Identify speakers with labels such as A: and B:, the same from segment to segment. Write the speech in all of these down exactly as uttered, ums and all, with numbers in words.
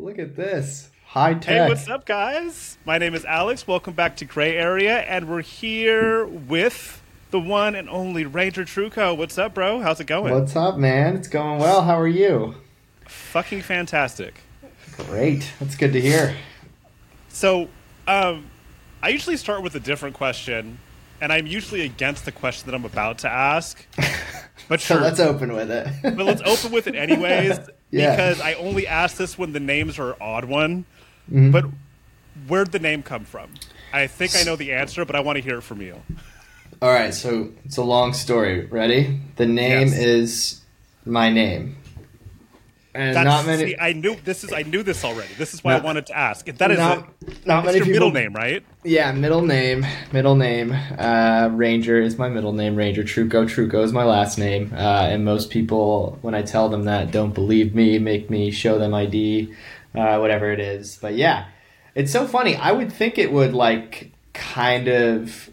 A: look at this. High tech.
B: Hey, what's up, guys? My name is Alex. Welcome back to Gray Area, and we're here with the one and only Ranger Truco. What's up, bro? How's it going?
A: What's up, man? It's going well. How are you?
B: Fucking fantastic.
A: Great. That's good to hear.
B: So, um, I usually start with a different question, and I'm usually against the question that I'm about to ask. But
A: so
B: sure.
A: let's open with it.
B: But let's open with it anyways,
A: yeah.
B: because I only ask this when the names are odd one.
A: Mm-hmm.
B: But where'd the name come from? I think I know the answer, but I want to hear it from you.
A: All right, so it's a long story. Ready? The name
B: Yes.
A: is my name. And
B: That's,
A: not many.
B: see, I knew this is. I knew this already. This is why
A: Not-
B: I wanted to ask. That is
A: not,
B: it.
A: not
B: It's
A: many
B: your
A: people.
B: middle name, right?
A: Yeah, middle name. Middle name. Uh, Ranger is my middle name. Ranger Truco. Truco is my last name. Uh, and most people, when I tell them that, don't believe me, make me show them I D, uh, whatever it is. But yeah, it's so funny. I would think it would like kind of.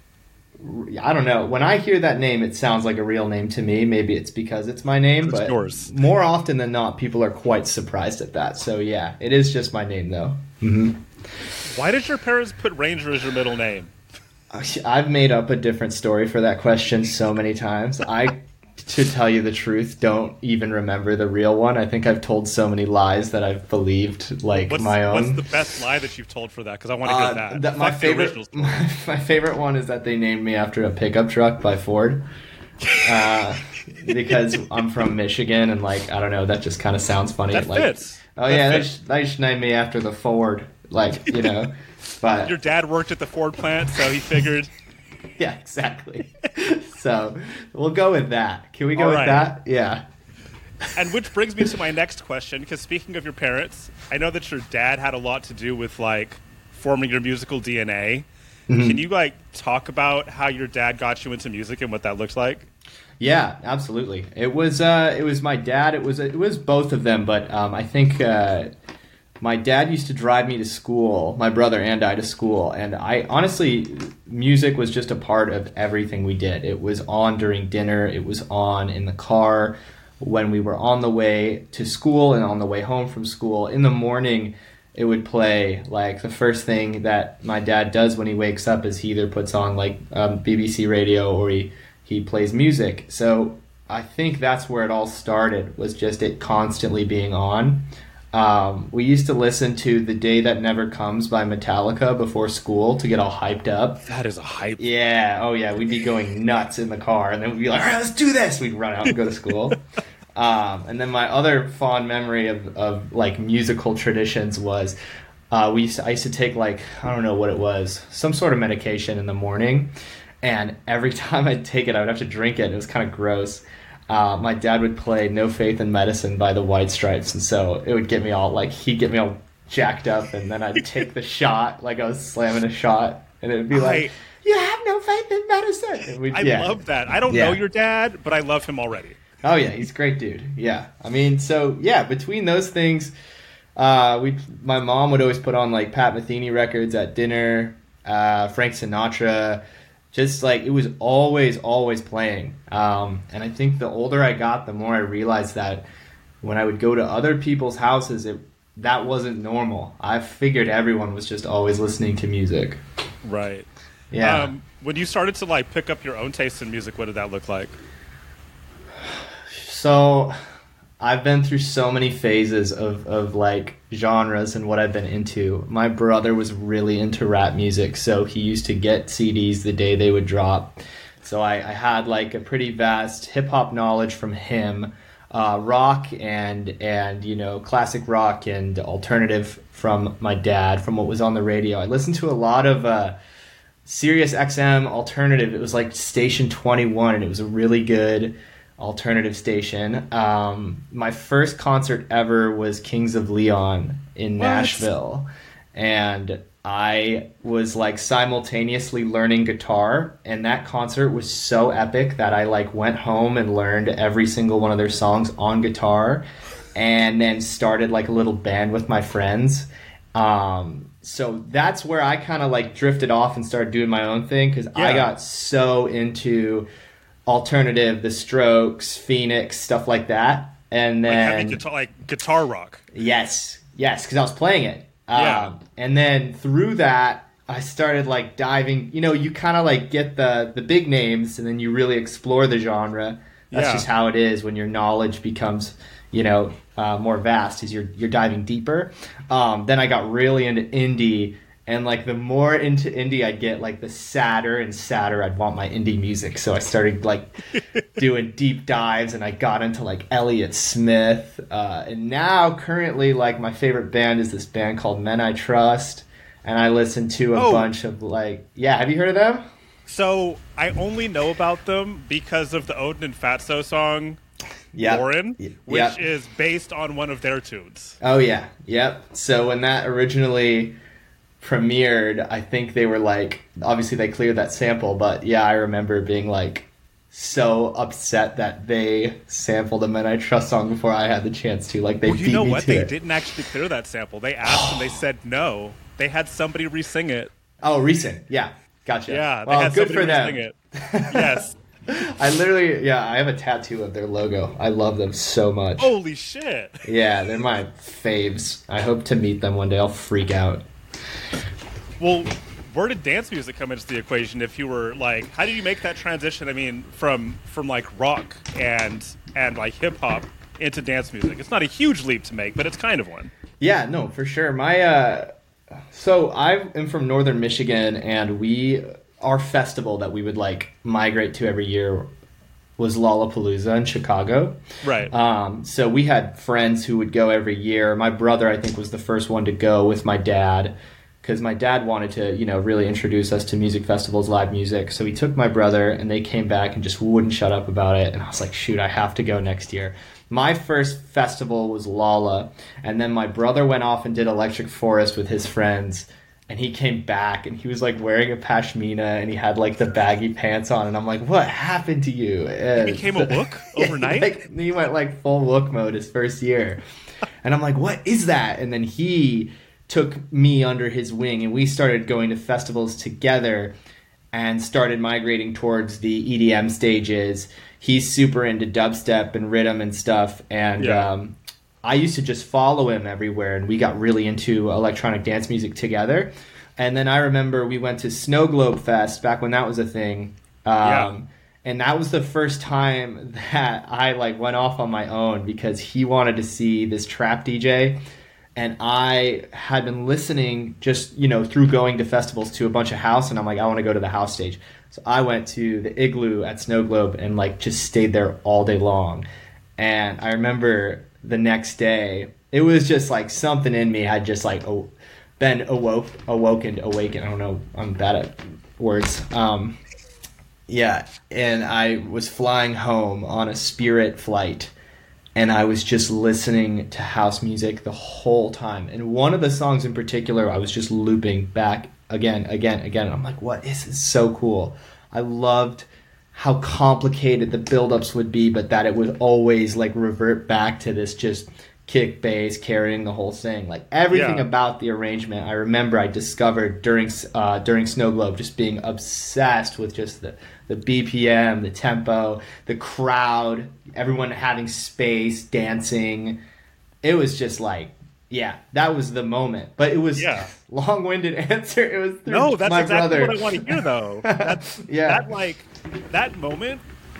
A: I don't know. When I hear that name, it sounds like a real name to me. Maybe it's because it's my name,
B: It's
A: but
B: yours.
A: more often than not, people are quite surprised at that. So yeah, it is just my name though. Mm-hmm.
B: Why did your parents put Ranger as your middle name?
A: I've made up a different story for that question so many times. I, to tell you the truth, don't even remember the real one. I think I've told so many lies that I've believed, like
B: What's,
A: my own.
B: what's the best lie that you've told for that? Because I want to hear
A: Uh,
B: that.
A: that- my
B: Fuck the original
A: favorite,
B: story.
A: my, my favorite one is that they named me after a pickup truck by Ford. Uh, because I'm from Michigan, and like I don't know, that just kind of sounds funny.
B: That
A: like,
B: fits.
A: oh
B: That
A: yeah, they
B: fits.
A: should, they should name me after the Ford, like you know. But
B: Your dad worked at the Ford plant, so he figured.
A: yeah, exactly. So we'll go with that. Can we go
B: All
A: with
B: right.
A: that? Yeah.
B: And which brings me to my next question, because speaking of your parents, I know that your dad had a lot to do with, like, forming your musical D N A.
A: Mm-hmm.
B: Can you, like, talk about how your dad got you into music and what that looks like?
A: Yeah, absolutely. It was uh, it was my dad. It was it was both of them, but um, I think uh, my dad used to drive me to school, my brother and I to school, and I honestly, music was just a part of everything we did. It was on during dinner. It was on in the car when we were on the way to school and on the way home from school. In the morning, it would play. Like the first thing that my dad does when he wakes up is he either puts on like um, B B C radio or he he plays music. So I think that's where it all started, was just it constantly being on. Um, we used to listen to The Day That Never Comes by Metallica before school to get all hyped up.
B: That is a hype.
A: Yeah, oh yeah, we'd be going nuts in the car, and then we'd be like, all right, let's do this. We'd run out and go to school. um, and then my other fond memory of, of like musical traditions was uh, we used to, I used to take like, I don't know what it was, some sort of medication in the morning, and every time I'd take it, I would have to drink it. It was kind of gross. Uh, my dad would play No Faith in Medicine by the White Stripes, and so it would get me all, like, he'd get me all jacked up, and then I'd take the shot, like I was slamming a shot, and it would be like,
B: I-
A: you have no faith in medicine! And we'd-
B: I
A: yeah.
B: love that. I don't
A: Yeah.
B: know your dad, but I love him already.
A: Oh, yeah, he's a great dude. Yeah. I mean, so, yeah, between those things, uh, we my mom would always put on, like, Pat Metheny records at dinner, uh, Frank Sinatra. Just like it was always, always playing. Um, and I think the older I got, the more I realized that when I would go to other people's houses, it that wasn't normal. I figured everyone was just always listening to music.
B: Right.
A: Yeah.
B: Um, when you started to, like, pick up your own taste in music, what did that look like?
A: So I've been through so many phases of, of like genres and what I've been into. My brother was really into rap music, so he used to get C Ds the day they would drop. So I, I had like a pretty vast hip hop knowledge from him, uh, rock and and you know classic rock and alternative from my dad, from what was on the radio. I listened to a lot of uh, Sirius X M alternative. It was like Station twenty-one, and it was a really good alternative station. Um, my first concert ever was Kings of Leon in
B: What?
A: Nashville, and I was like simultaneously learning guitar, and that concert was so epic that I like went home and learned every single one of their songs on guitar, and then started like a little band with my friends. Um, so that's where I kind of like drifted off and started doing my own thing, because I
B: Yeah.
A: got so into alternative, The Strokes, Phoenix, stuff like that. And
B: Like heavy
A: then
B: guitar, like guitar rock.
A: yes, Yes, because I was playing it.
B: Yeah.
A: Um, and then through that, I started like diving. You know, you kind of like get the the big names, and then you really explore the genre. That's
B: Yeah.
A: just how it is when your knowledge becomes, you know, uh, more vast as you're you're diving deeper. Um, then I got really into indie, and like the more into indie I get, like the sadder and sadder I'd want my indie music. So I started like doing deep dives, and I got into like Elliott Smith, uh, and now currently like my favorite band is this band called Men I Trust, and I listen to a
B: Oh.
A: bunch of like yeah. Have you heard of them?
B: So I only know about them because of the Odin and Fatso song
A: Yeah.
B: Lauren,
A: Y-
B: which
A: yep.
B: is based on one of their tunes.
A: Oh yeah, yep. So when that originally premiered, I think they were like, obviously they cleared that sample, but yeah, I remember being like so upset that they sampled a Men I Trust song before I had the chance to. Like they
B: Well, you
A: beat
B: know
A: me
B: what?
A: to
B: They
A: it.
B: didn't actually clear that sample. They asked and they said no. They had somebody re-sing it.
A: Oh, recent, yeah, gotcha.
B: Yeah, they
A: well,
B: had
A: good
B: somebody
A: for them.
B: re-sing it. Yes.
A: I literally, yeah, I have a tattoo of their logo. I love them so much.
B: Holy shit.
A: Yeah, they're my faves. I hope to meet them one day. I'll freak out.
B: Well, where did dance music come into the equation? If you were like, how did you make that transition? I mean, from from like rock and and like hip hop into dance music. It's not a huge leap to make, but it's kind of one.
A: Yeah, no, for sure. My uh so I am from northern Michigan, and we our festival that we would like migrate to every year was Lollapalooza in Chicago.
B: Right.
A: Um so we had friends who would go every year. My brother, I think, was the first one to go with my dad, because my dad wanted to, you know, really introduce us to music festivals, live music. So he took my brother, and they came back and just wouldn't shut up about it. And I was like, shoot, I have to go next year. My first festival was Lolla, and then my brother went off and did Electric Forest with his friends, and he came back, and he was like wearing a pashmina, and he had like the baggy pants on, and I'm like, what happened to you?
B: He became a Wook overnight?
A: Like, he went like full Wook mode his first year. And I'm like, what is that? And then he took me under his wing, and we started going to festivals together and started migrating towards the E D M stages. He's super into dubstep and rhythm and stuff, and
B: Yeah.
A: um, I used to just follow him everywhere, and we got really into electronic dance music together. And then I remember we went to Snow Globe Fest back when that was a thing. Um,
B: Yeah.
A: And that was the first time that I like went off on my own, because he wanted to see this trap D J. And I had been listening just, you know, through going to festivals to a bunch of house, and I'm like, I want to go to the house stage. So I went to the Igloo at Snow Globe and like just stayed there all day long. And I remember the next day, it was just like something in me had just like oh, been awoke, awoken, awakened. I don't know. I'm bad at words. Um, yeah. And I was flying home on a Spirit flight, and I was just listening to house music the whole time. And one of the songs in particular, I was just looping back again, again, again. And I'm like, what is this? So cool. I loved how complicated the buildups would be, but that it would always like revert back to this just kick bass carrying the whole thing. Like everything
B: Yeah.
A: about the arrangement, I remember I discovered during uh, during Snow Globe, just being obsessed with just the the B P M, the tempo, the crowd, everyone having space, dancing. It was just like, yeah, that was the moment. But it was
B: Yeah.
A: long-winded answer. It was through
B: No, that's
A: my
B: exactly
A: brother.
B: what I want to hear, though. That's,
A: Yeah.
B: That, like, that moment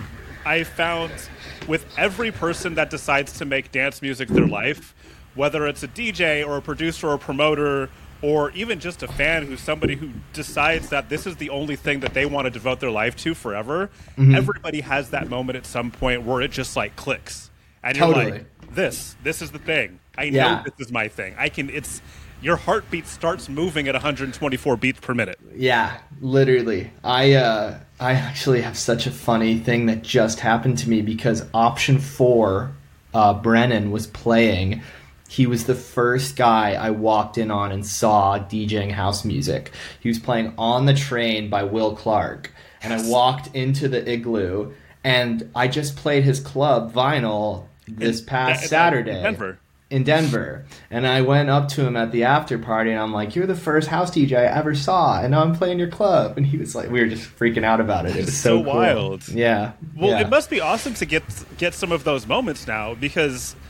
B: I found with every person that decides to make dance music their life, whether it's a D J or a producer or a promoter, or even just a fan who's somebody who decides that this is the only thing that they want to devote their life to forever,
A: Mm-hmm.
B: everybody has that moment at some point where it just, like, clicks. And you're
A: Totally.
B: like, this, this is the thing. I know
A: Yeah.
B: this is my thing. I can, it's, your heartbeat starts moving at one hundred twenty-four beats per minute.
A: Yeah, literally. I uh, I actually have such a funny thing that just happened to me, because option four, uh, Brennan was playing. He was the first guy I walked in on and saw DJing house music. He was playing On the Train by Will Clark, and I walked into the Igloo, and I just played his club vinyl this
B: In-
A: past
B: in- in
A: Saturday.
B: Denver.
A: In Denver. And I went up to him at the after party, and I'm like, you're the first house D J I ever saw, and now I'm playing your club. And he was like, we were just freaking out about it. It was so,
B: so
A: cool.
B: wild.
A: Yeah.
B: Well,
A: yeah.
B: it must be awesome to get get some of those moments now, because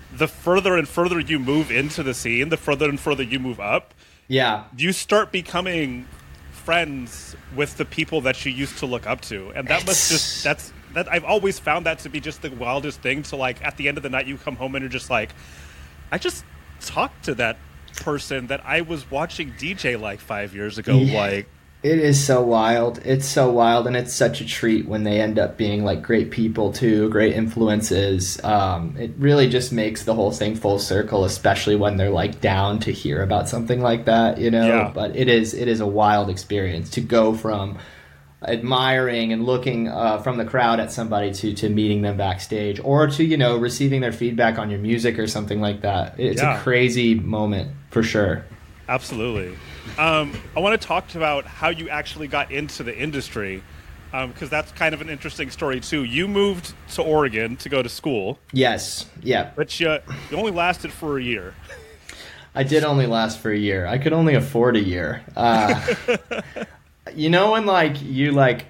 B: the further and further you move into the scene, the further and further you move up,
A: yeah,
B: you start becoming friends with the people that you used to look up to, and that must just that's that I've always found that to be just the wildest thing. To like at the end of the night, you come home and you're just like, I just talked to that person that I was watching D J like five years ago.
A: Yeah.
B: Like,
A: it is so wild. It's so wild, and it's such a treat when they end up being like great people too, great influences. Um, it really just makes the whole thing full circle, especially when they're like down to hear about something like that, you know.
B: Yeah.
A: But it is it is a wild experience to go from admiring and looking uh, from the crowd at somebody to to meeting them backstage, or to, you know, receiving their feedback on your music or something like that. It's
B: Yeah.
A: a crazy moment for sure.
B: absolutely. Um, I want to talk about how you actually got into the industry, because um, that's kind of an interesting story too. You moved to Oregon to go to school,
A: Yes, yeah.
B: but you, you only lasted for a year.
A: I did only last for a year. I could only afford a year. Uh, you know when like you like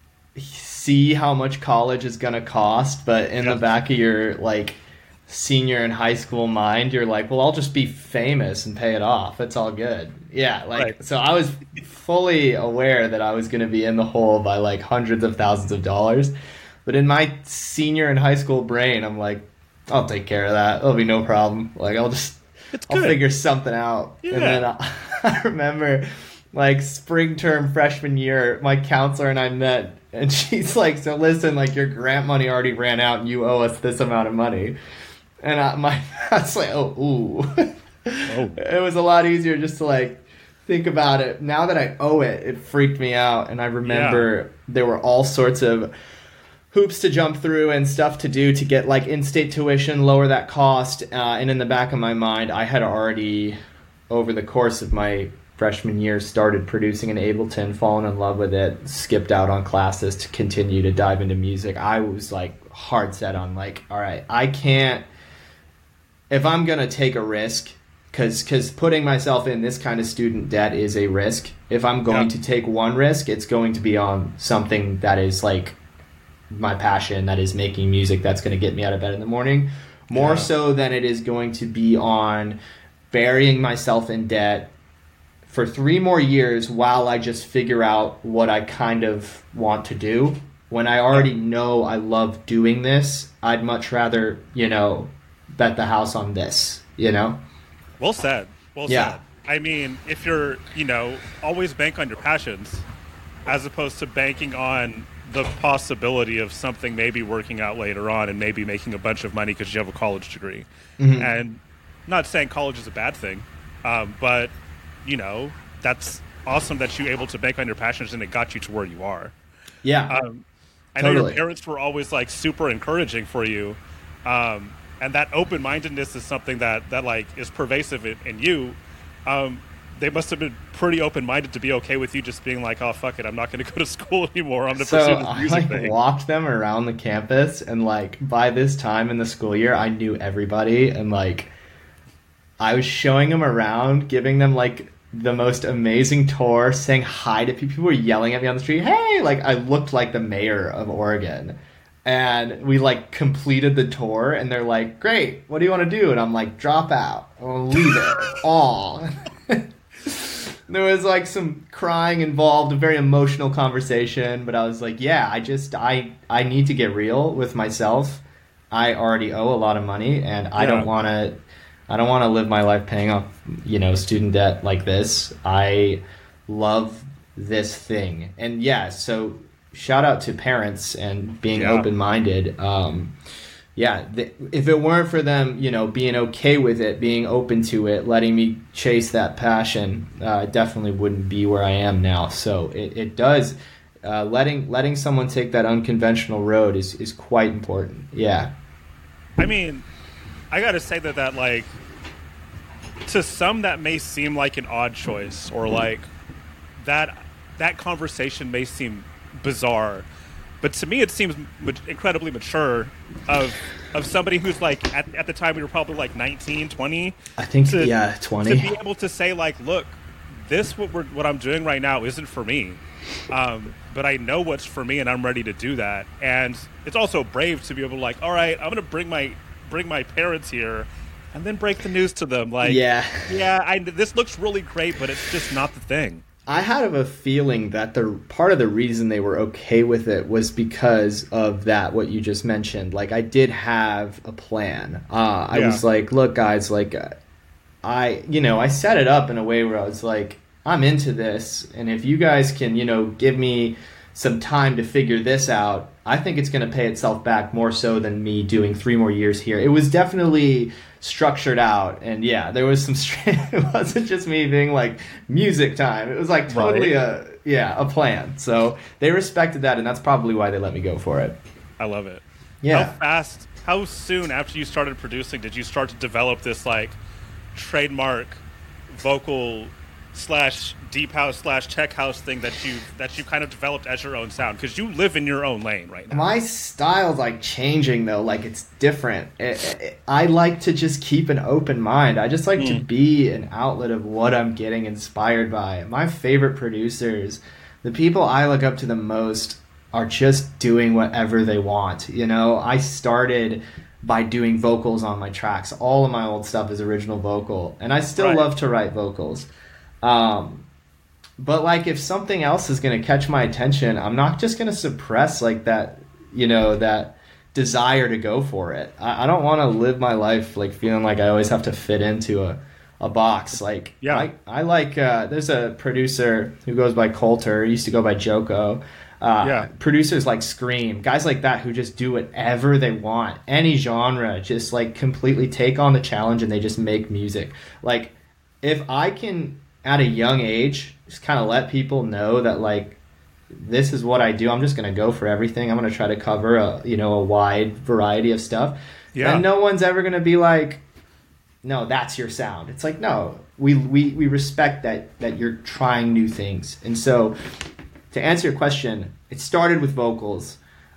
A: see how much college is gonna cost, but in
B: Yep.
A: the back of your like senior in high school mind, you're like, well, I'll just be famous and pay it off. It's all good. Yeah, like
B: Right.
A: so I was fully aware that I was gonna be in the hole by like hundreds of thousands of dollars. But in my senior in high school brain, I'm like, I'll take care of that. It'll be no problem. Like I'll just
B: It's
A: I'll
B: good.
A: figure something out.
B: Yeah.
A: And then I, I remember, like, spring term freshman year, my counselor and I met, and she's like, so listen, like, your grant money already ran out, and you owe us this amount of money. And I, my, I was like, oh, ooh.
B: Oh.
A: It was a lot easier just to, like, think about it. Now that I owe it, it freaked me out. And I remember there were all sorts of hoops to jump through and stuff to do to get like in-state tuition, lower that cost. Uh, and in the back of my mind, I had already, over the course of my freshman year, started producing in Ableton, fallen in love with it, skipped out on classes to continue to dive into music. I was like hard set on like, all right, I can't, if I'm going to take a risk, because because putting myself in this kind of student debt is a risk. If I'm going
B: Yeah.
A: to take one risk, it's going to be on something that is like my passion, that is making music, that's going to get me out of bed in the morning, more
B: Yeah.
A: so than it is going to be on burying myself in debt for three more years while I just figure out what I kind of want to do. When I already know I love doing this, I'd much rather, you know, bet the house on this, you know?
B: Well said. Well
A: Yeah.
B: said. I mean, if you're, you know, always bank on your passions as opposed to banking on the possibility of something maybe working out later on and maybe making a bunch of money because you have a college degree.
A: Mhm.
B: And not saying college is a bad thing, um, but, you know, that's awesome that you're able to bank on your passions and it got you to where you are.
A: Yeah.
B: Um, I know
A: Totally.
B: your parents were always like super encouraging for you, um, and that open-mindedness is something that that like is pervasive in, in you. Um, they must have been pretty open-minded to be okay with you just being like, "Oh fuck it, I'm not going to go to school anymore. I'm going to
A: So
B: pursue this
A: I
B: music
A: like
B: thing."
A: walked them around the campus, and like by this time in the school year, I knew everybody, and like I was showing them around, giving them like the most amazing tour, saying hi to people. People were yelling at me on the street, "Hey!" Like I looked like the mayor of Oregon. And we like completed the tour, and they're like, "Great, what do you want to do?" And I'm like, "Drop out, I'll leave it all." There was like some crying involved, a very emotional conversation, but I was like, yeah, I just I I need to get real with myself. I already owe a lot of money, and I
B: Yeah.
A: don't want to I don't want to live my life paying off, you know, student debt like this. I love this thing. And yeah, so shout out to parents and being
B: Yeah.
A: open-minded. Um yeah, th- if it weren't for them, you know, being okay with it, being open to it, letting me chase that passion, uh, I definitely wouldn't be where I am now. So it, it does, uh, letting letting someone take that unconventional road is, is quite important. Yeah.
B: I mean, I got to say that that like to some that may seem like an odd choice, or like that that conversation may seem bizarre. But to me, it seems ma- incredibly mature of of somebody who's like, at, at the time, we were probably like nineteen, twenty.
A: I think,
B: to,
A: yeah,
B: To
A: twenty.
B: be able to say, like, look, this, what, we're, what I'm doing right now isn't for me. Um, but I know what's for me, and I'm ready to do that. And it's also brave to be able to, like, all right, I'm going to bring my bring my parents here and then break the news to them. Like,
A: yeah,
B: yeah, I, this looks really great, but it's just not the thing.
A: I had a feeling that the part of the reason they were okay with it was because of that, what you just mentioned. Like, I did have a plan. Uh, I
B: Yeah.
A: was like, look, guys, like, uh, I, you know, I set it up in a way where I was like, I'm into this, and if you guys can, you know, give me some time to figure this out, I think it's going to pay itself back more so than me doing three more years here. It was definitely structured out, and yeah, there was some it wasn't just me being like music time. It was like totally
B: Right.
A: a yeah a plan. So they respected that, and that's probably why they let me go for it.
B: I love it.
A: Yeah.
B: How fast, how soon after you started producing did you start to develop this like trademark vocal slash deep house slash tech house thing that you that you kind of developed as your own sound? Because you live in your own lane right now.
A: My style's like changing though, like it's different. It, it, I like to just keep an open mind. I just like to
B: Mm.
A: be an outlet of what I'm getting inspired by. My favorite producers, the people I look up to the most, are just doing whatever they want. You know, I started by doing vocals on my tracks. All of my old stuff is original vocal, and I still
B: Right.
A: love to write vocals. Um, but like if something else is going to catch my attention, I'm not just going to suppress like that, you know, that desire to go for it. I, I don't want to live my life like feeling like I always have to fit into a, a box. Like,
B: Yeah.
A: I, I like, uh, there's a producer who goes by Coulter, used to go by Joko. Uh,
B: Yeah.
A: Producers like Scream, guys like that who just do whatever they want, any genre, just like completely take on the challenge and they just make music. Like, if I can, at a young age, just kind of let people know that like this is what I do. I'm just going to go for everything. I'm going to try to cover a, you know, a wide variety of stuff.
B: Yeah.
A: And no one's ever going to be like, no, that's your sound. It's like, no, we, we, we respect that, that you're trying new things. And so to answer your question, it started with vocals.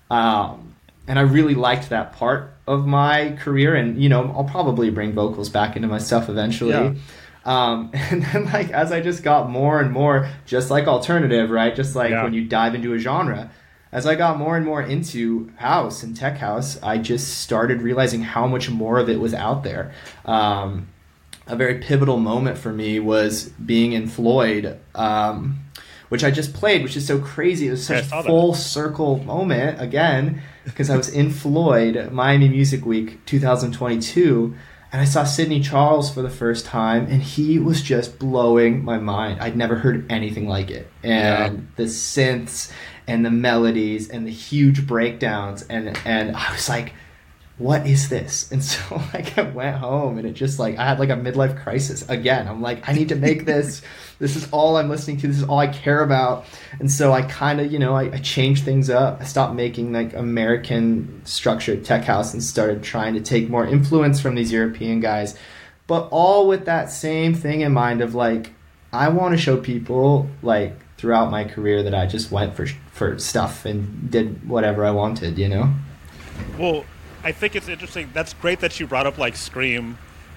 A: Um, and I really liked that part of my career. And, you know, I'll probably bring vocals back into my stuff eventually.
B: Yeah.
A: Um, and then like as I just got more and more, just like alternative, right? Just like
B: Yeah.
A: when you dive into a genre, as I got more and more into house and tech house, I just started realizing how much more of it was out there. Um, a very pivotal moment for me was being in Floyd, um, which I just played, which is so crazy. It was
B: Yeah, I
A: such
B: saw
A: a
B: that.
A: full circle moment again, because I was in Floyd, Miami Music Week twenty twenty-two, and I saw Sidney Charles for the first time, and he was just blowing my mind. I'd never heard anything like it. And
B: Yeah.
A: the synths and the melodies and the huge breakdowns, and and I was like, what is this? And so like I went home and it just like I had like a midlife crisis again. I'm like, I need to make this. This is all I'm listening to. This is all I care about. And so I kind of, you know, I, I changed things up. I stopped making like American structured tech house and started trying to take more influence from these European guys, but all with that same thing in mind of like, I want to show people like throughout my career that I just went for for stuff and did whatever I wanted, you know?
B: Well, I think it's interesting. That's great that you brought up like Scream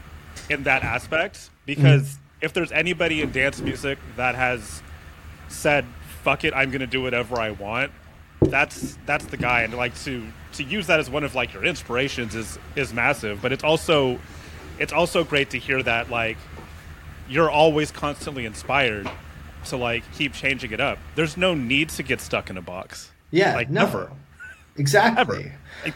B: in that aspect, because
A: Mm.
B: if there's anybody in dance music that has said "fuck it, I'm gonna do whatever I want," that's that's the guy. And like to to use that as one of like your inspirations is is massive. But it's also it's also great to hear that like you're always constantly inspired to like keep changing it up. There's no need to get stuck in a box.
A: Yeah,
B: like
A: no.
B: never.
A: Exactly.
B: Ever. Like,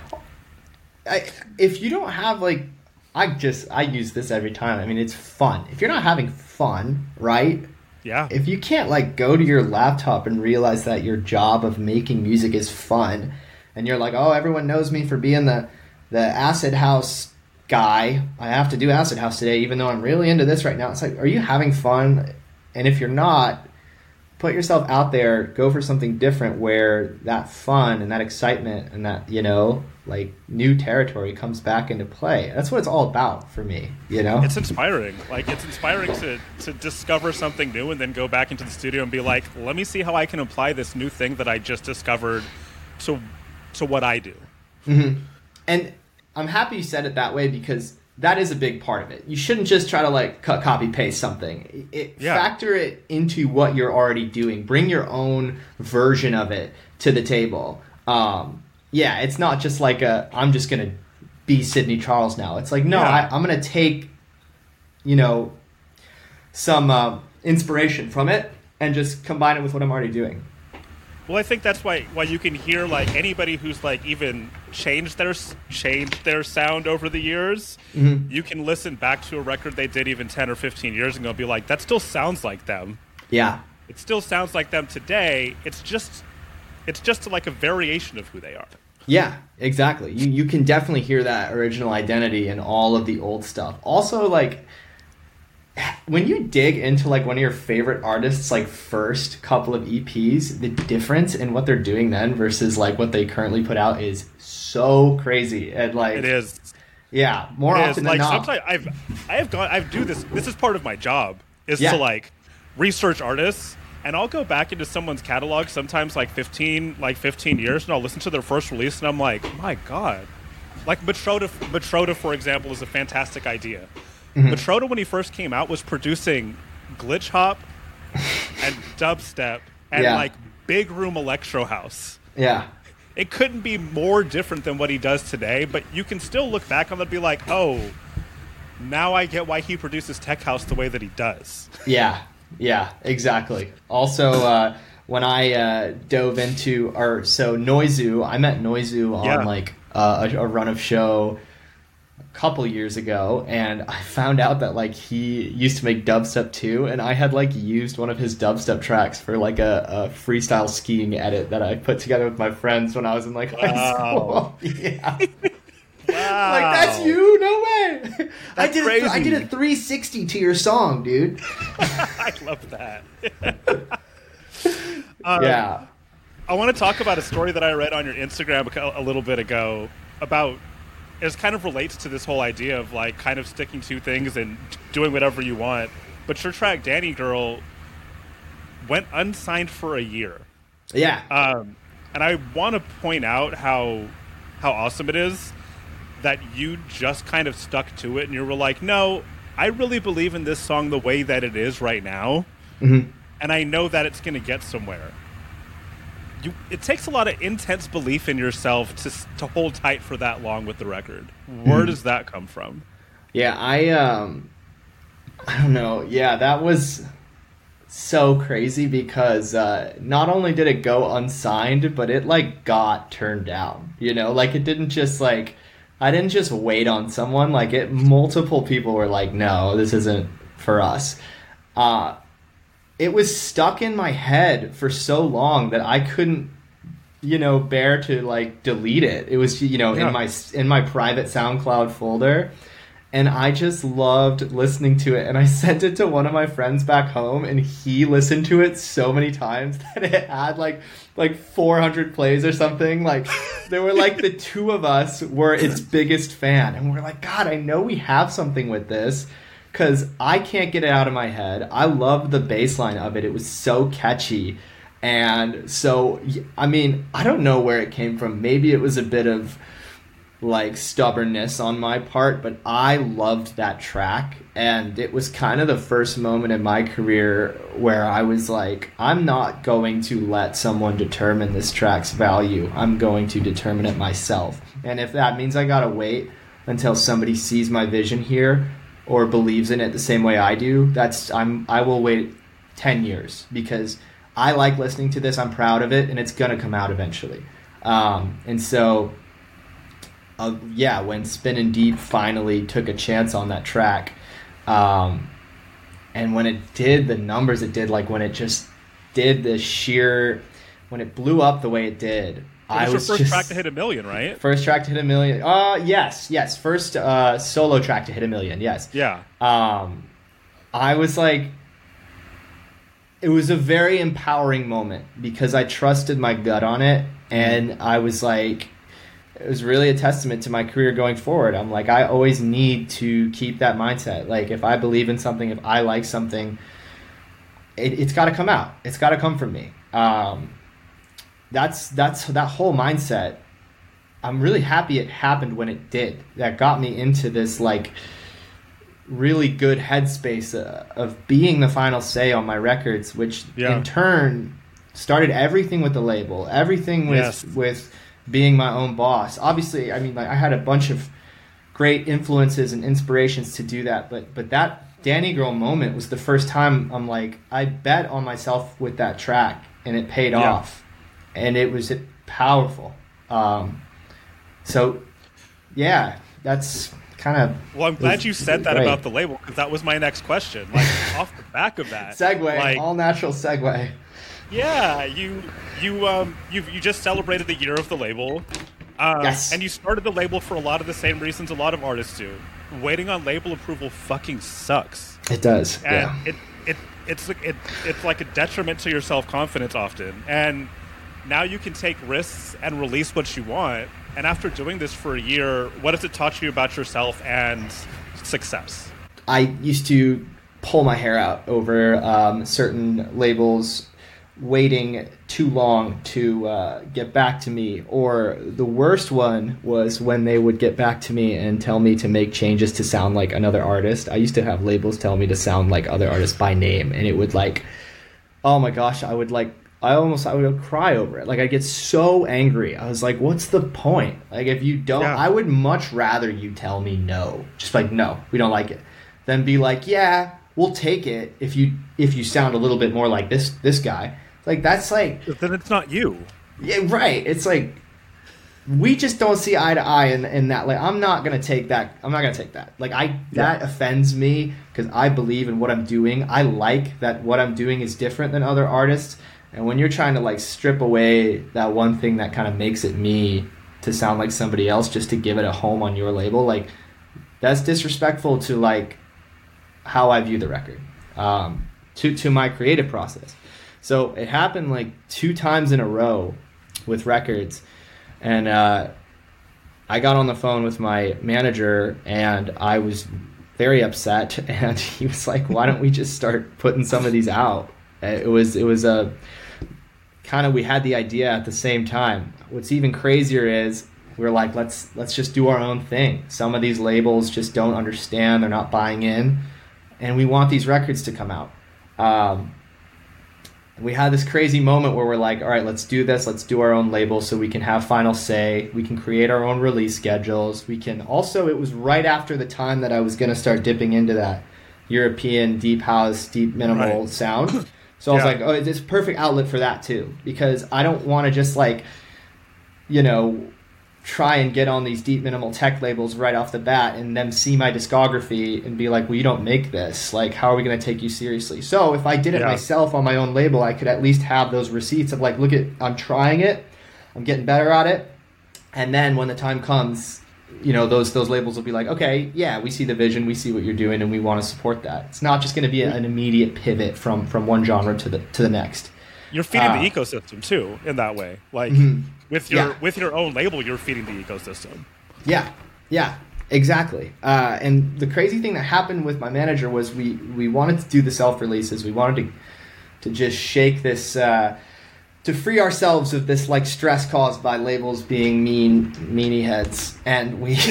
A: I, if you don't have like, I just I use this every time. I mean, it's fun. If you're not having fun, right?
B: yeah.
A: If you can't like go to your laptop and realize that your job of making music is fun, and you're like, oh, everyone knows me for being the the acid house guy. I have to do acid house today, even though I'm really into this right now. It's like, are you having fun? And if you're not, put yourself out there, go for something different where that fun and that excitement and that, you know, like new territory comes back into play. That's what it's all about for me, you know?
B: It's inspiring. Like it's inspiring to to discover something new and then go back into the studio and be like, let me see how I can apply this new thing that I just discovered to to what I do.
A: Mm-hmm. And I'm happy you said it that way, because that is a big part of it. You shouldn't just try to like cut, copy, paste something. It,
B: Yeah.
A: Factor it into what you're already doing. Bring your own version of it to the table. Um, yeah, it's not just like a, I'm just going to be Sidney Charles now. It's like, no,
B: Yeah.
A: I, I'm going to take, you know, some uh, inspiration from it and just combine it with what I'm already doing.
B: Well, I think that's why why you can hear like anybody who's like even changed their changed their sound over the years. Mm-hmm. You can listen back to a record they did even ten or fifteen years ago and be like, that still sounds like them.
A: Yeah,
B: it still sounds like them today. It's just it's just like a variation of who they are.
A: Yeah, exactly. You you can definitely hear that original identity in all of the old stuff. Also, like, when you dig into like one of your favorite artists' like first couple of E Ps, the difference in what they're doing then versus like what they currently put out is so crazy. And like
B: it is,
A: yeah, more
B: it
A: often
B: is. Like
A: than not.
B: sometimes I've I have gone I do this. This is part of my job is
A: Yeah.
B: to like research artists, and I'll go back into someone's catalog sometimes like fifteen like fifteen years, and I'll listen to their first release, and I'm like, my God, like Matroda Matroda for example is a fantastic idea. Mm-hmm. Matroda, when he first came out, was producing glitch hop and dubstep and
A: Yeah.
B: like big room electro house.
A: Yeah.
B: It couldn't be more different than what he does today, but you can still look back on it and be like, oh, now I get why he produces tech house the way that he does.
A: Yeah. Yeah, exactly. Also, uh, when I uh, dove into, or so Noizu, I met Noizu on
B: Yeah.
A: like uh, a, a run of show couple years ago, and I found out that like he used to make dubstep too, and I had like used one of his dubstep tracks for like a, a freestyle skiing edit that I put together with my friends when I was in like high
B: Wow.
A: school. Yeah.
B: Wow.
A: Like, that's you? No way. I did
B: crazy.
A: A, I did a three sixty to your song, dude.
B: I love that. um,
A: Yeah.
B: I want to talk about a story that I read on your Instagram a, a little bit ago about it kind of relates to this whole idea of like kind of sticking to things and doing whatever you want. But your track Danny Girl went unsigned for a year.
A: Yeah.
B: Um, and I want to point out how how awesome it is that you just kind of stuck to it and you were like, no, I really believe in this song the way that it is right now.
A: Mm-hmm.
B: And I know that it's going to get somewhere. You, it takes a lot of intense belief in yourself to to hold tight for that long with the record. Where does that come from?
A: Yeah, I um I don't know. Yeah, that was so crazy because uh not only did it go unsigned, but it like got turned down. You know, like it didn't just like I didn't just wait on someone, like it multiple people were like, "No, this isn't for us." Uh it was stuck in my head for so long that I couldn't, you know, bear to like delete it. It was, you know,
B: Yeah.
A: in my in my private SoundCloud folder, and I just loved listening to it. And I sent it to one of my friends back home, and he listened to it so many times that it had like like four hundred plays or something. Like there were like the two of us were its biggest fan, and we're like, God, I know we have something with this. Because I can't get it out of my head. I love the bass line of it. It was so catchy. And so, I mean, I don't know where it came from. Maybe it was a bit of, like, stubbornness on my part. But I loved that track. And it was kind of the first moment in my career where I was like, I'm not going to let someone determine this track's value. I'm going to determine it myself. And if that means I gotta wait until somebody sees my vision here or believes in it the same way I do, that's I'm I will wait ten years because I like listening to this. I'm proud of it, and it's gonna come out eventually. Um, and so, uh, yeah, when Spinnin' Deep finally took a chance on that track, um, and when it did the numbers it did, like when it just did the sheer, when it blew up the way it did.
B: It was
A: I
B: your
A: was
B: first
A: just,
B: track to hit a million, right?
A: First track to hit a million. Uh, yes, yes. First uh, solo track to hit a million, yes.
B: Yeah.
A: Um, I was like, it was a very empowering moment because I trusted my gut on it, and I was like, it was really a testament to my career going forward. I'm like, I always need to keep that mindset. Like, if I believe in something, if I like something, it, it's got to come out. It's got to come from me. Um, that's that's that whole mindset. I'm really happy it happened when it did. That got me into this like really good headspace uh, of being the final say on my records, which
B: Yeah.
A: in turn started everything with the label, everything with
B: Yes.
A: with being my own boss. Obviously, I mean, like I had a bunch of great influences and inspirations to do that. But but that Danny Girl moment was the first time I'm like, I bet on myself with that track, and it paid
B: yeah.
A: off, and it was powerful. Um, so yeah, that's kind of.
B: Well, I'm glad you said that
A: great.
B: about the label, because that was my next question. Like off the back of that,
A: segue,
B: like,
A: all natural segue.
B: Yeah, you you um you you just celebrated the year of the label. Um,
A: yes.
B: And you started the label for a lot of the same reasons a lot of artists do. Waiting on label approval fucking sucks.
A: It does.
B: And
A: yeah.
B: it, it it's like it, it's like a detriment to your self-confidence often. And now you can take risks and release what you want. And after doing this for a year, what has it taught you about yourself and success?
A: I used to pull my hair out over um, certain labels waiting too long to uh, get back to me, or the worst one was when they would get back to me and tell me to make changes to sound like another artist. I used to have labels tell me to sound like other artists by name, and it would like, oh my gosh, I would like, I almost, I would cry over it. Like I get so angry. I was like, what's the point? Like if you don't,
B: yeah.
A: I would much rather you tell me no, just like, no, we don't like it, than be like, yeah, we'll take it if you, if you sound a little bit more like this, this guy. Like that's like
B: then it's not you.
A: Yeah, right. It's like we just don't see eye to eye in, in that. Like I'm not gonna take that. I'm not gonna take that. Like I that yeah. offends me because I believe in what I'm doing. I like that what I'm doing is different than other artists. And when you're trying to like strip away that one thing that kind of makes it me to sound like somebody else just to give it a home on your label, like that's disrespectful to like how I view the record, um, to to my creative process. So it happened like two times in a row with records, and uh, I got on the phone with my manager, and I was very upset, and he was like, why don't we just start putting some of these out? It was it was a kind of, we had the idea at the same time. What's even crazier is we're like, let's let's just do our own thing. Some of these labels just don't understand, they're not buying in, and we want these records to come out. Um, we had this crazy moment where we're like, all right, let's do this. Let's do our own label so we can have final say. We can create our own release schedules. We can also, it was right after the time that I was going to start dipping into that European deep house, deep minimal
B: right.
A: sound. So I was
B: yeah.
A: like, oh, it's a perfect outlet for that too. Because I don't want to just like, you know, try and get on these deep minimal tech labels right off the bat and then see my discography and be like, well, you don't make this. Like, how are we going to take you seriously? So if I did it
B: yeah.
A: myself on my own label, I could at least have those receipts of like, look at, I'm trying it, I'm getting better at it. And then when the time comes, you know, those those labels will be like, okay, yeah, we see the vision, we see what you're doing, and we want to support that. It's not just going to be an immediate pivot from from one genre to the to the next.
B: You're feeding
A: uh,
B: the ecosystem too in that way. Like
A: mm-hmm.
B: with your
A: yeah.
B: with your own label, you're feeding the ecosystem.
A: Yeah, yeah, exactly. Uh, and the crazy thing that happened with my manager was we we wanted to do the self releases. We wanted to to just shake this. Uh, to free ourselves of this like stress caused by labels being mean meanie heads, and we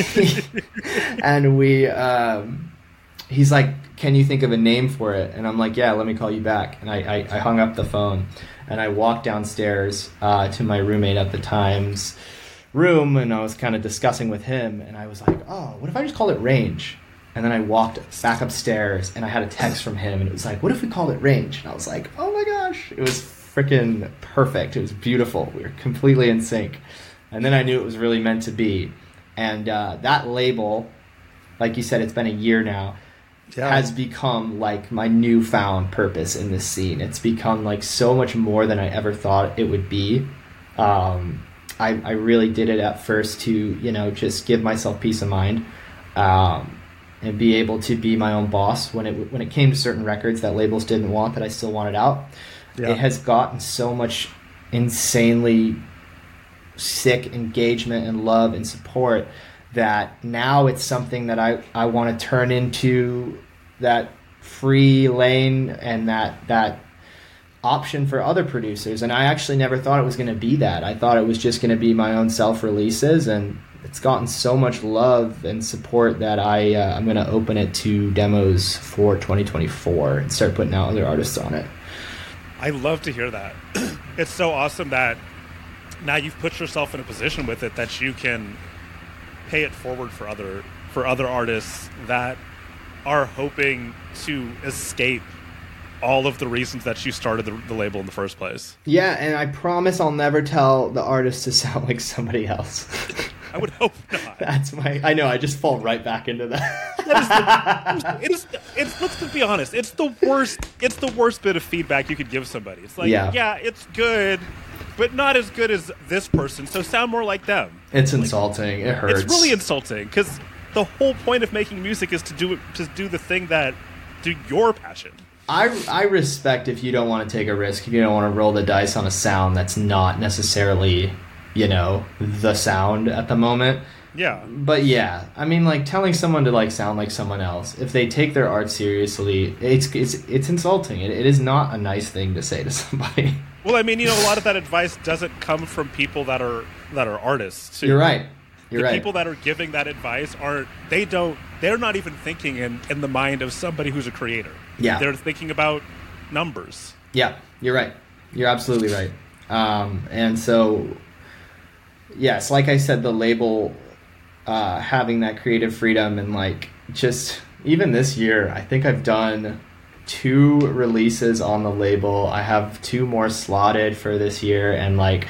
A: and we um he's like, can you think of a name for it? And I'm like, yeah, let me call you back. And I, I, I hung up the phone and I walked downstairs uh to my roommate at the time's room, and I was kind of discussing with him, and I was like, oh, what if I just call it Range? And then I walked back upstairs and I had a text from him, and it was like, what if we called it Range? And I was like, oh my gosh, it was freaking perfect. It was beautiful. We were completely in sync. And then I knew it was really meant to be. And uh, that label, like you said, it's been a year now, yeah. has become like my newfound purpose in this scene. It's become like so much more than I ever thought it would be. Um, I, I really did it at first to, you know, just give myself peace of mind, um, and be able to be my own boss when it when it came to certain records that labels didn't want that I still wanted out. Yeah. It has gotten so much insanely sick engagement and love and support that now it's something that I, I want to turn into that free lane and that that option for other producers. And I actually never thought it was going to be that. I thought it was just going to be my own self-releases, and it's gotten so much love and support that I, uh, I'm going to open it to demos for twenty twenty-four and start putting out other artists on it.
B: I love to hear that. It's so awesome that now you've put yourself in a position with it that you can pay it forward for other for other artists that are hoping to escape all of the reasons that you started the, the label in the first place.
A: Yeah, and I promise I'll never tell the artist to sound like somebody else.
B: I would hope not.
A: That's my. I know. I just fall right back into that.
B: that is the, it is. It's. Let's just be honest. It's the worst. It's the worst bit of feedback you could give somebody. It's like, yeah, yeah it's good, but not as good as this person. So sound more like them.
A: It's
B: like,
A: insulting. It hurts.
B: It's really insulting because the whole point of making music is to do it. To do the thing that, do your passion.
A: I, I respect if you don't want to take a risk, if you don't want to roll the dice on a sound that's not necessarily, you know, the sound at the moment.
B: Yeah.
A: But yeah, I mean, like, telling someone to, like, sound like someone else, if they take their art seriously, it's it's it's insulting. It, it is not a nice thing to say to somebody.
B: Well, I mean, you know, a lot of that advice doesn't come from people that are that are artists, too.
A: You're right. You're
B: the
A: right.
B: people that are giving that advice aren't, they don't, they're not even thinking in, in the mind of somebody who's a creator.
A: Yeah.
B: They're thinking about numbers.
A: Yeah, you're right. You're absolutely right. Um, and so, yes, like I said, the label uh, having that creative freedom and, like, just even this year, I think I've done two releases on the label. I have two more slotted for this year, and, like,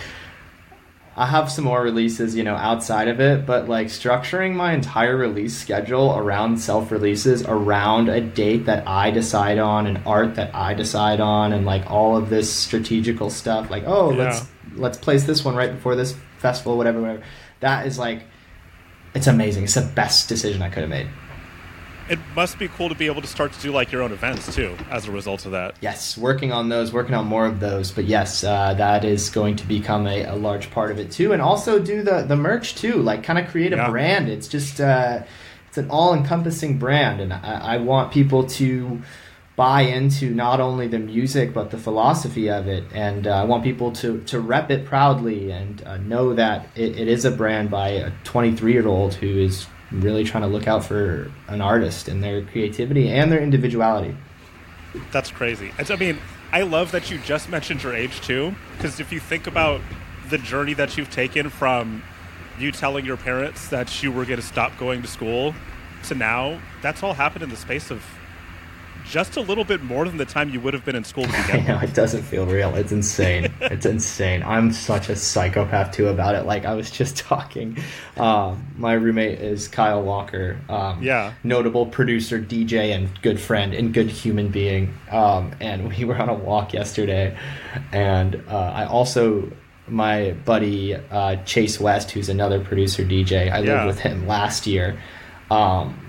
A: I have some more releases, you know, outside of it, but, like, structuring my entire release schedule around self-releases, around a date that I decide on, and art that I decide on, and, like, all of this strategical stuff, like, oh, yeah. let's let's place this one right before this festival, whatever, whatever. That is, like, it's amazing. It's the best decision I could have made.
B: It must be cool to be able to start to do, like, your own events, too, as a result of that.
A: Yes, working on those, working on more of those. But yes, uh, that is going to become a, a large part of it, too. And also do the, the merch, too. Like, kind of create a yeah. brand. It's just, uh, it's an all-encompassing brand. And I, I want people to buy into not only the music, but the philosophy of it. And uh, I want people to, to rep it proudly and uh, know that it, it is a brand by a twenty-three-year-old who is really trying to look out for an artist and their creativity and their individuality.
B: That's crazy. I mean, I love that you just mentioned your age too, because if you think about the journey that you've taken from you telling your parents that you were going to stop going to school to now, that's all happened in the space of just a little bit more than the time you would have been in school to begin with.
A: I know, it doesn't feel real. It's insane. It's insane. I'm such a psychopath, too, about it. Like, I was just talking. Um, my roommate is Kyle Walker. Um,
B: yeah.
A: Notable producer, D J, and good friend and good human being. Um, and we were on a walk yesterday. And uh, I also... my buddy uh, Chase West, who's another producer, D J, I yeah. lived with him last year. Um,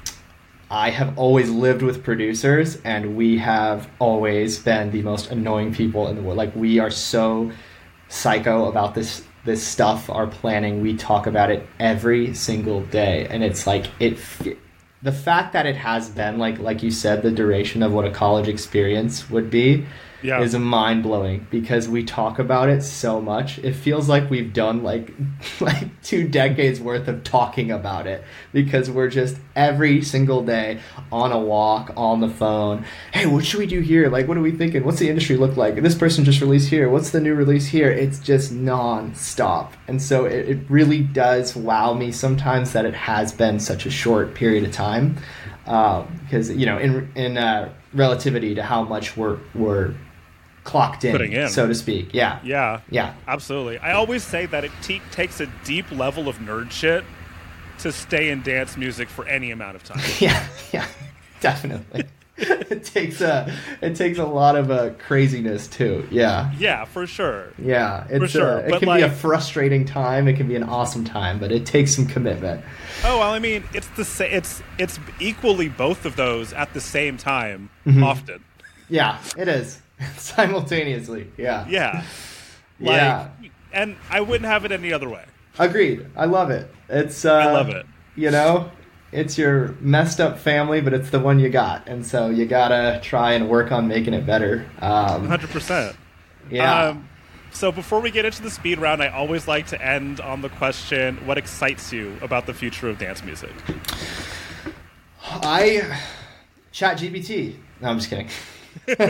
A: I have always lived with producers, and we have always been the most annoying people in the world. Like, we are so psycho about this this stuff, our planning. We talk about it every single day, and it's like it. The fact that it has been like like you said, the duration of what a college experience would be. Yeah. Is mind-blowing because we talk about it so much. It feels like we've done like like two decades worth of talking about it because we're just every single day on a walk, on the phone. Hey, what should we do here? Like, what are we thinking? What's the industry look like? This person just released here. What's the new release here? It's just non-stop. And so it, it really does wow me sometimes that it has been such a short period of time um, because, you know, in in uh, relativity to how much we're we're clocked in, in, so to speak. Yeah.
B: Yeah.
A: Yeah.
B: Absolutely. I always say that it te- takes a deep level of nerd shit to stay in dance music for any amount of time.
A: Yeah. Yeah. Definitely. it takes a it takes a lot of uh, craziness too. Yeah.
B: Yeah, for sure.
A: Yeah. It's
B: for sure.
A: Uh, it
B: but
A: can
B: like,
A: be a frustrating time. It can be an awesome time, but it takes some commitment.
B: Oh well, I mean, it's the sa- it's it's equally both of those at the same time
A: mm-hmm.
B: often.
A: Yeah, it is. Simultaneously, yeah.
B: Yeah. Like, yeah. And I wouldn't have it any other way.
A: Agreed. I love it. It's. Uh,
B: I love it.
A: You know, it's your messed up family, but it's the one you got. And so you gotta try and work on making it better. Um,
B: one hundred percent.
A: Yeah.
B: Um, so before we get into the speed round, I always like to end on the question, what excites you about the future of dance music?
A: I... ChatGPT. No, I'm just kidding. A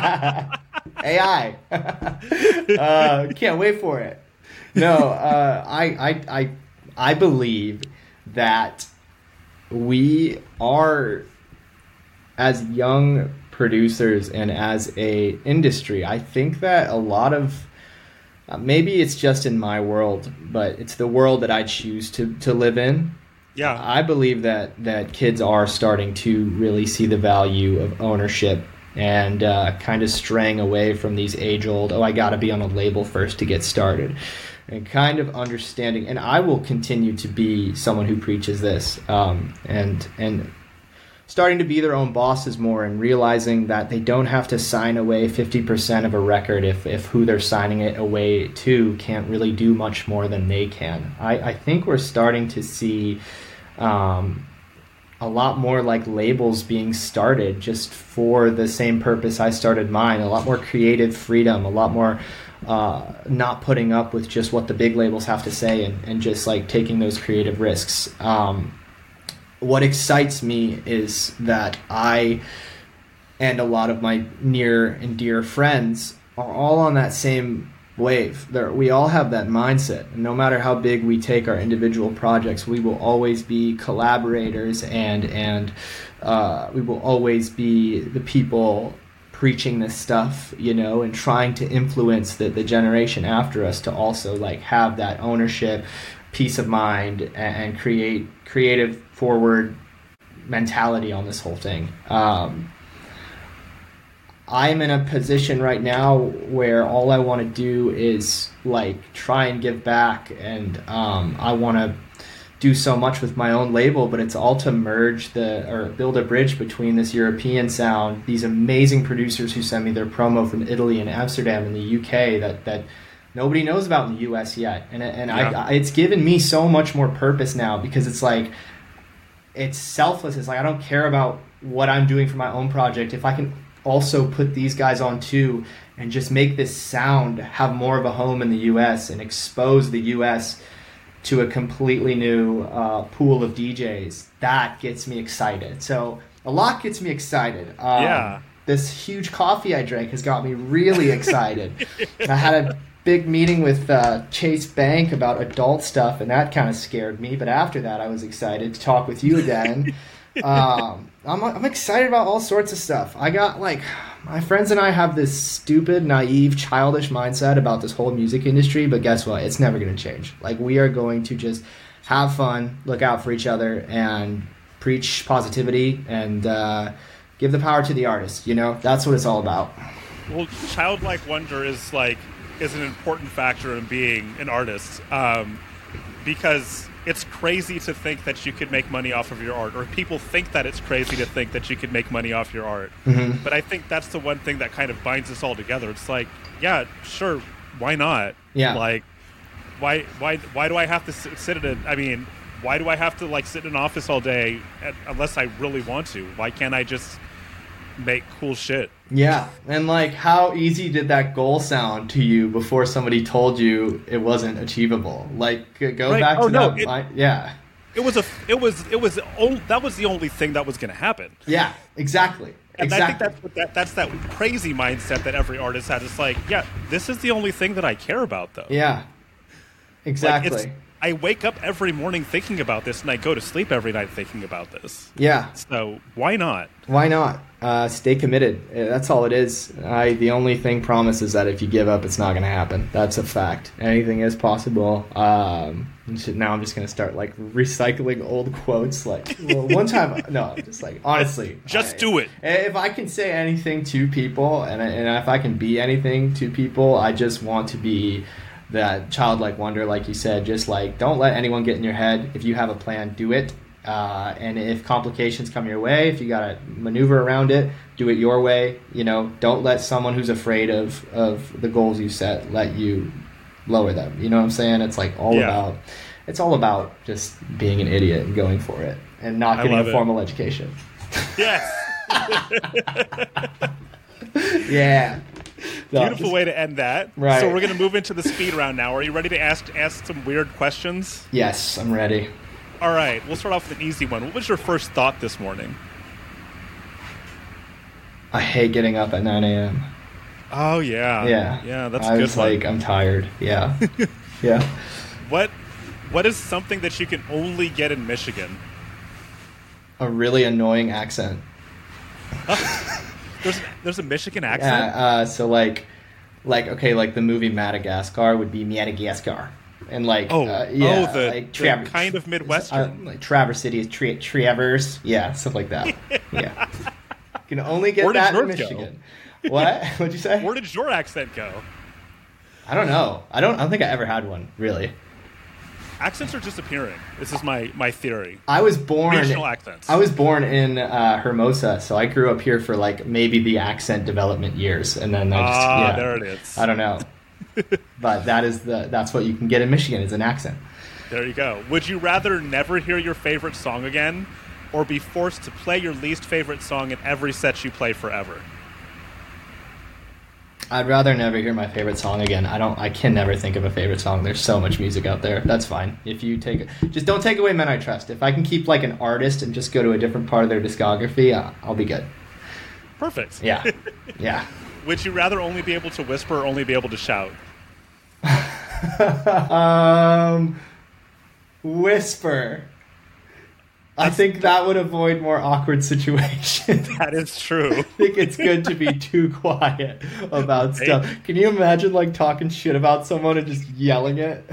A: I. uh, can't wait for it. No, uh, I, I, I, I believe that we are, as young producers and as a industry, I think that a lot of uh, maybe it's just in my world, but it's the world that I choose to to live in.
B: Yeah,
A: I believe that that kids are starting to really see the value of ownership and uh, kind of straying away from these age-old, oh, I got to be on a label first to get started, and kind of understanding. And I will continue to be someone who preaches this, um, and and starting to be their own bosses more, and realizing that they don't have to sign away fifty percent of a record if, if who they're signing it away to can't really do much more than they can. I, I think we're starting to see um, a lot more like labels being started just for the same purpose I started mine, a lot more creative freedom, a lot more uh, not putting up with just what the big labels have to say, and, and just like taking those creative risks. Um, What excites me is that I and a lot of my near and dear friends are all on that same wave. There, we all have that mindset. And no matter how big we take our individual projects, we will always be collaborators, and and uh, we will always be the people preaching this stuff, you know, and trying to influence the, the generation after us to also like have that ownership, peace of mind, and, and create creative forward mentality on this whole thing. Um, I'm in a position right now where all I want to do is like try and give back, and um, I want to do so much with my own label, but it's all to merge the or build a bridge between this European sound, these amazing producers who send me their promo from Italy and Amsterdam and the U K that that nobody knows about in the U S yet, and and yeah. I, it's given me so much more purpose now, because it's like it's selfless. It's like I don't care about what I'm doing for my own project if I can also put these guys on too, and just make this sound have more of a home in the U S and expose the U S to a completely new uh, pool of D Js. That gets me excited. So a lot gets me excited. Um,
B: yeah.
A: This huge coffee I drank has got me really excited. I had a big meeting with uh, Chase Bank about adult stuff, and that kind of scared me. But after that, I was excited to talk with you again. um, I'm I'm excited about all sorts of stuff. I got like my friends and I have this stupid, naive, childish mindset about this whole music industry, but guess what? It's never going to change. Like, we are going to just have fun, look out for each other, and preach positivity, and uh, give the power to the artist. You know, that's what it's all about.
B: Well, childlike wonder is like is an important factor in being an artist, um, because it's crazy to think that you could make money off of your art, or people think that it's crazy to think that you could make money off your art. Mm-hmm. But I think that's the one thing that kind of binds us all together. It's like, yeah, sure, why not?
A: Yeah.
B: Like, why, why, why do I have to sit at a? I mean, why do I have to like sit in an office all day at, unless I really want to? Why can't I just make cool shit?
A: Yeah, and like, how easy did that goal sound to you before somebody told you it wasn't achievable? Like, go
B: right.
A: back
B: oh,
A: to
B: no,
A: that.
B: It,
A: my, yeah,
B: it was a. It was. It was. Only, that was the only thing that was going to happen.
A: Yeah, exactly.
B: And
A: exactly.
B: I think that's what that, that's that crazy mindset that every artist has. It's like, yeah, this is the only thing that I care about, though.
A: Yeah, exactly.
B: Like, it's, I wake up every morning thinking about this, and I go to sleep every night thinking about this.
A: Yeah.
B: So why not?
A: Why not? Uh, stay committed. That's all it is. I, the only thing promised is that if you give up, it's not going to happen. That's a fact. Anything is possible. Um, now I'm just going to start like recycling old quotes. Like, well, one time, no, just like, honestly.
B: Just
A: I,
B: do it.
A: If I can say anything to people, and, and if I can be anything to people, I just want to be that childlike wonder, like you said. Just like, don't let anyone get in your head. If you have a plan, do it. Uh, and if complications come your way, if you got to maneuver around it, do it your way. You know, don't let someone who's afraid of, of the goals you set let you lower them. You know what I'm saying? It's like all yeah. about, it's all about just being an idiot and going for it and not getting a formal it. education.
B: Yes.
A: Yeah. No,
B: Beautiful
A: just,
B: way to end that.
A: Right.
B: So we're going to move into the speed round now. Are you ready to ask ask some weird questions?
A: Yes, I'm ready.
B: All right. We'll start off with an easy one. What was your first thought this morning?
A: I hate getting up at nine a.m.
B: Oh, yeah.
A: Yeah.
B: Yeah, that's
A: I
B: a good
A: was
B: one.
A: like, I'm tired. Yeah. Yeah.
B: What What is something that you can only get in Michigan?
A: a really annoying accent.
B: There's there's a Michigan
A: Yeah,
B: accent.
A: uh, so like, like okay, like the movie Madagascar would be Madagascar, and like,
B: Oh,
A: uh, yeah,
B: oh, the,
A: like
B: the
A: Traver-
B: kind of
A: uh,
B: Midwestern.
A: like Traverse City is Tra- Travers, yeah, stuff like that. Yeah, you can only get
B: Where did
A: that in
B: yours go?
A: Michigan. What? What'd you say?
B: Where did your accent go?
A: I don't know. I don't. I don't think I ever had one really.
B: Accents are disappearing. This is my my theory.
A: I was born.
B: Regional accents.
A: I was born in uh, Hermosa, so I grew up here for like maybe the accent development years, and then I just
B: Ah,
A: yeah,
B: there it is.
A: I don't know, but that is the that's what you can get in Michigan is an accent.
B: There you go. Would you rather never hear your favorite song again, or be forced to play your least favorite song in every set you play forever?
A: I'd rather never hear my favorite song again. I don't. I can never think of a favorite song. There's so much music out there. That's fine. If you take it, just don't take away Men I Trust. If I can keep like an artist and just go to a different part of their discography, uh, I'll be good.
B: Perfect.
A: Yeah, yeah.
B: Would you rather only be able to whisper or only be able to shout?
A: um, whisper. I
B: That's-
A: think that would avoid more awkward situations.
B: That is true.
A: I think it's good to be too quiet about stuff. Can you imagine like talking shit about someone and just yelling it?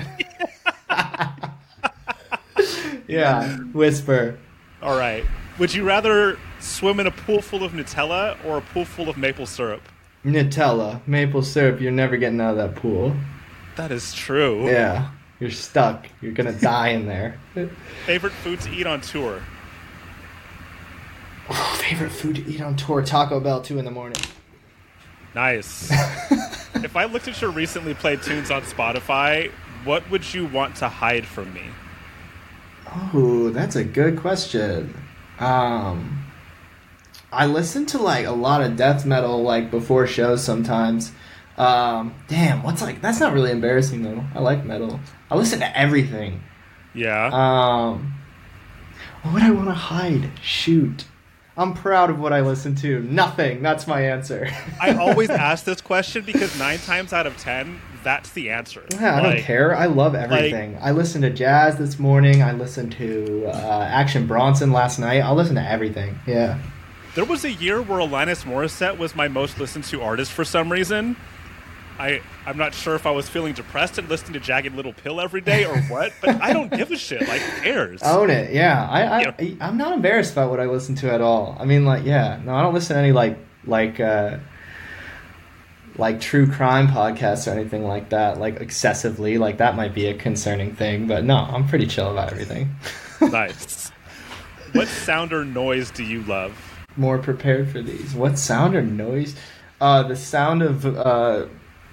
A: Yeah, whisper.
B: All right. Would you rather swim in a pool full of Nutella or a pool full of maple syrup?
A: Nutella, maple syrup, you're never getting out of that pool.
B: That is true.
A: Yeah, you're stuck. You're gonna die in there.
B: Favorite food to eat on tour?
A: Oh, favorite food to eat on tour? Taco Bell, two in the morning.
B: Nice. If I looked at your recently played tunes on Spotify, what would you want to hide from me?
A: Oh, that's a good question. Um, I listen to like a lot of death metal like before shows sometimes. Um, damn, what's like that's not really embarrassing though. I like metal. I listen to everything.
B: Yeah.
A: Um, what would I want to hide? Shoot. I'm proud of what I listen to. Nothing. That's my answer.
B: I always ask this question because nine times out of ten, that's the answer.
A: Yeah, I
B: Like,
A: don't care. I love everything. I listened to jazz this morning. I listened to uh, Action Bronson last night. I'll listen to everything. Yeah.
B: There was a year where Alanis Morissette was my most listened to artist for some reason. I, I'm not sure if I was feeling depressed and listening to Jagged Little Pill every day or what, but I don't give a shit. Like, who cares?
A: Own it. Yeah. I, I,
B: Yeah.
A: I I'm not embarrassed about what I listen to at all. I mean, like, yeah. No, I don't listen to any like like uh, like true crime podcasts or anything like that. Like excessively. Like that might be a concerning thing, but no, I'm pretty chill about everything.
B: Nice. What sound or noise do you love?
A: More prepared for these. What sound or noise? Uh, the sound of uh.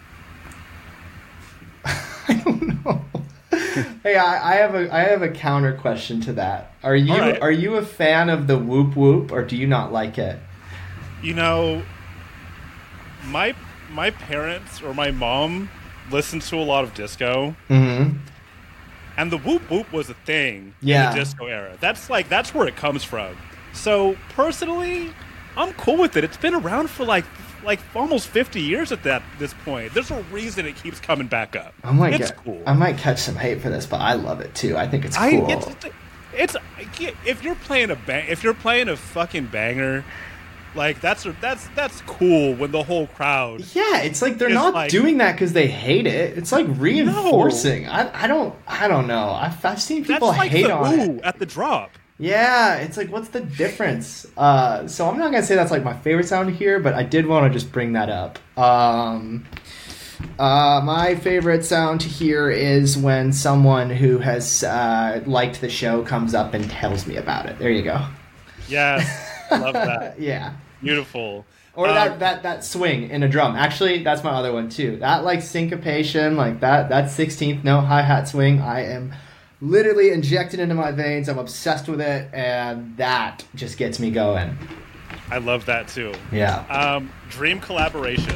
A: I don't know. Hey, I, I have a I have a counter question to that. Are you
B: All right.
A: are you a fan of the whoop whoop or do you not like it?
B: You know, my my parents or my mom listened to a lot of disco,
A: Mm-hmm.
B: and the whoop whoop was a thing
A: Yeah.
B: in the disco era. That's like that's where it comes from. So personally, I'm cool with it. It's been around for like like almost fifty years at that this point. There's a reason it keeps coming back up.
A: I might
B: it's
A: get,
B: cool.
A: I might catch some hate for this, but I love it too. I think it's
B: I
A: cool.
B: it's, it's if you're playing a bang, if you're playing a fucking banger, like that's that's that's cool when the whole crowd.
A: Yeah, it's like they're
B: It's
A: not
B: like-
A: doing that because they hate it. It's like reinforcing. I, I don't I don't know. I've, I've seen people
B: That's like
A: hate
B: the
A: on
B: ooh
A: it.
B: at the drop.
A: Yeah, it's like what's the difference? Uh, so I'm not gonna say that's like my favorite sound here, but I did want to just bring that up. Um, uh, my favorite sound to hear is when someone who has uh, liked the show comes up and tells me about it. There you go.
B: Yes, love that.
A: Yeah.
B: Beautiful.
A: Or
B: Um,
A: that, that, that swing in a drum. Actually, that's my other one too. That like syncopation, like that that sixteenth note hi-hat swing, I am literally injected into my veins. I'm obsessed with it, and that just gets me going.
B: I love that too.
A: Yeah.
B: Um, dream collaboration.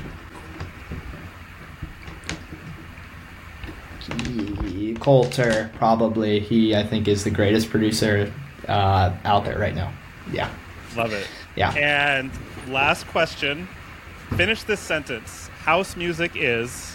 A: He- Coulter, probably. He, I think, is the greatest producer uh, out there right now. Yeah.
B: Love it.
A: Yeah.
B: And last question. Finish this sentence. House music is.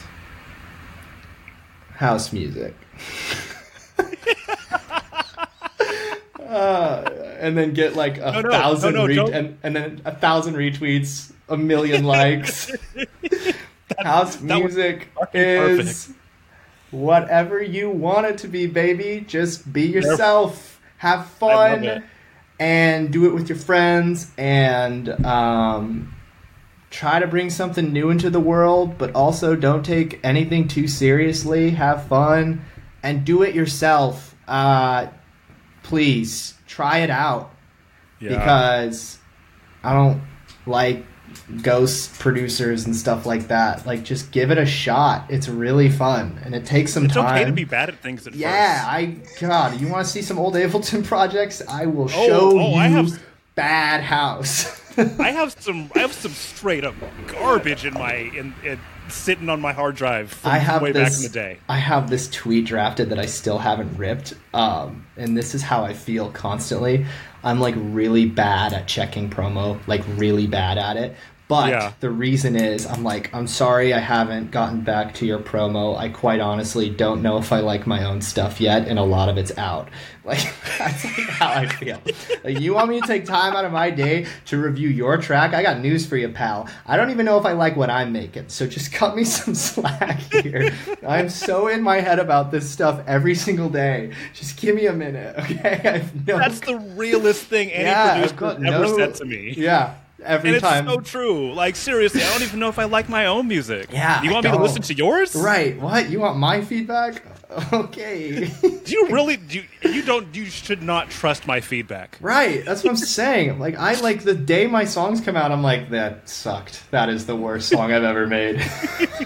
A: House music. uh, and then get like a
B: No, no,
A: thousand
B: no, no,
A: re-
B: don't-
A: and, and then a thousand retweets, a million likes. House
B: that was
A: music
B: fucking
A: is whatever you want it to be, baby. Just be yourself, have
B: I love
A: fun,
B: it.
A: and do it with your friends, and um, try to bring something new into the world, but also don't take anything too seriously. Have fun, and do it yourself. Uh, please try it out,
B: Yeah.
A: because I don't like ghost producers and stuff like that. Like, just give it a shot. It's really fun, and it takes some
B: It's
A: time.
B: okay to be bad at things at
A: Yeah,
B: first.
A: I God, you want to see some old Ableton projects? I will
B: Oh,
A: show
B: oh,
A: you
B: I have-
A: Bad House.
B: I have some. I have some straight up garbage in my in, in sitting on my hard drive from
A: I have
B: way
A: this,
B: back in the day.
A: I have this tweet drafted that I still haven't ripped, um, and this is how I feel constantly. I'm like really bad at checking promo, like really bad at it. But
B: Yeah.
A: the reason is, I'm like, I'm sorry I haven't gotten back to your promo. I quite honestly don't know if I like my own stuff yet, and a lot of it's out. Like, that's like how I feel. Like, you want me to take time out of my day to review your track? I got news for you, pal. I don't even know if I like what I'm making, so just cut me some slack here. I'm so in my head about this stuff every single day. Just give me a minute, okay? I have no
B: That's the realest thing any
A: Yeah, I've
B: producer
A: got
B: has ever
A: no-
B: said to me.
A: Yeah, every
B: And it's
A: time.
B: so true. Like, seriously, I don't even know if I like my own music.
A: Yeah,
B: You
A: I
B: want me to
A: don't.
B: listen to yours?
A: Right? What? You want my feedback? Okay.
B: Do you really? Do you, you don't? You should not trust my feedback.
A: Right. That's what I'm saying. Like, I like the day my songs come out, I'm like, that sucked. That is the worst song I've ever made.
B: I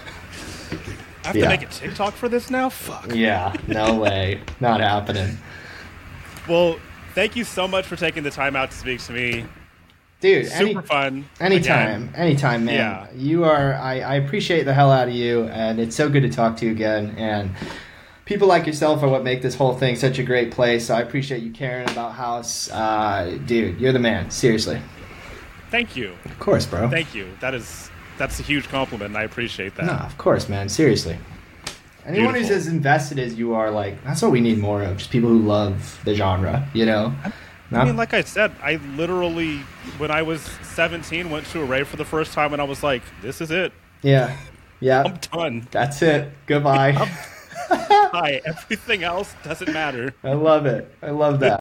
B: have
A: Yeah.
B: to make a TikTok for this now? Fuck.
A: Yeah. No way. Not happening.
B: Well, thank you so much for taking the time out to speak to me.
A: Dude,
B: Super
A: any,
B: fun.
A: anytime.
B: Again.
A: Anytime, man.
B: Yeah.
A: You are, I, I appreciate the hell out of you, and it's so good to talk to you again. And people like yourself are what make this whole thing such a great place. So I appreciate you caring about House. Uh, dude, you're the man. Seriously.
B: Thank you.
A: Of course, bro.
B: Thank you. That is that's a huge compliment, and I appreciate that.
A: No, of course, man. Seriously. Anyone who's
B: Beautiful.
A: as invested as you are, like, that's what we need more of. Just people who love the genre, you know?
B: I
A: Not-
B: mean, like I said, I literally, when I was seventeen, went to a rave for the first time, and I was like, this is it.
A: yeah. Yeah.
B: I'm done.
A: That's it. Goodbye.
B: Hi. Everything else doesn't matter.
A: I love it. I love that.